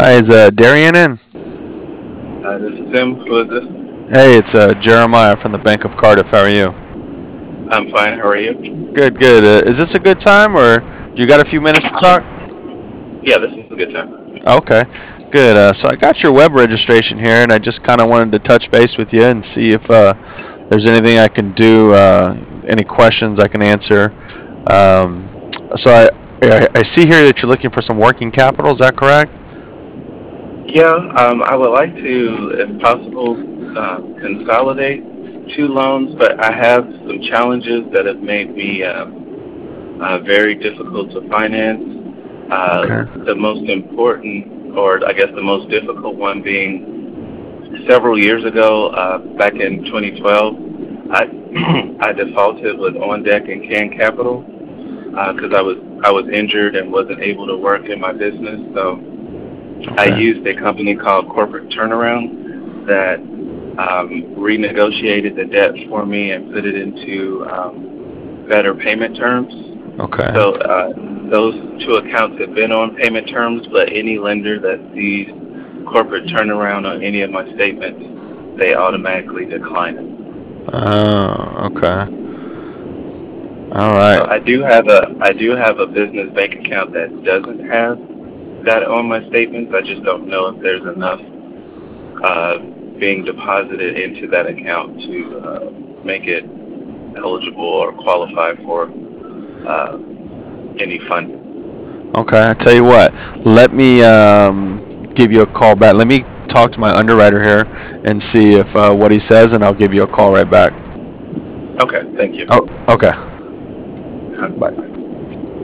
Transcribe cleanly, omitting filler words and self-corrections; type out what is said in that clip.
Hi, is Darian in? This is Tim. Who is this? Hey, it's Jeremiah from the Bank of Cardiff. How are you? I'm fine. How are you? Good, good. Is this a good time, or do you got a few minutes to talk? Yeah, this is a good time. Okay, good. So I got your web registration here, and I just kind of wanted to touch base with you and see if there's anything I can do, any questions I can answer. Um, so I see here that you're looking for some working capital. Is that correct? Yeah, I would like to, if possible, consolidate two loans, but I have some challenges that have made me very difficult to finance. Okay. The most important, or I guess the most difficult one being several years ago, back in 2012, I I defaulted with On Deck and Can Capital because I was injured and wasn't able to work in my business. So I Okay. used a company called Corporate Turnaround that renegotiated the debt for me and put it into better payment terms. Okay. So those two accounts have been on payment terms, but any lender that sees Corporate Turnaround on any of my statements, they automatically decline it. Oh, okay. All So right. I do have a business bank account that doesn't have that on my statements. I just don't know if there's enough uh, being deposited into that account to make it eligible or qualify for uh, any funding. Okay, I tell you what. Let me give you a call back. Let me talk to my underwriter here and see if what he says, and I'll give you a call right back. Okay, thank Oh, you. okay. Bye.